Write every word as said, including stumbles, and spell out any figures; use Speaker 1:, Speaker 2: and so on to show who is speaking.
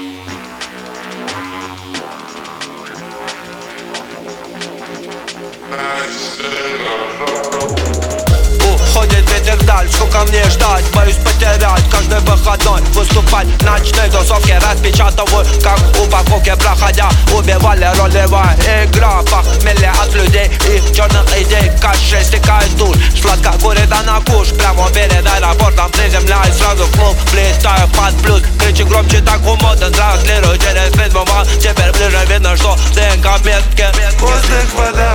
Speaker 1: Уходит ветер вдаль, сколько мне ждать, боюсь потерять каждый выходной. Выступать в ночной тусовке, распечатываю, как упаковки, проходя. Убивали ролевая игра, похмелье от людей и черных идей. Кашель стекает душ, сладко курит она куш. Прямо перед аэропортом приземляюсь, сразу в клуб, влетаю под плюс. Кричи громче, так умотан, транслирую через призмовал. Теперь ближе видно, что ДНК в метке.
Speaker 2: Воздух, вода.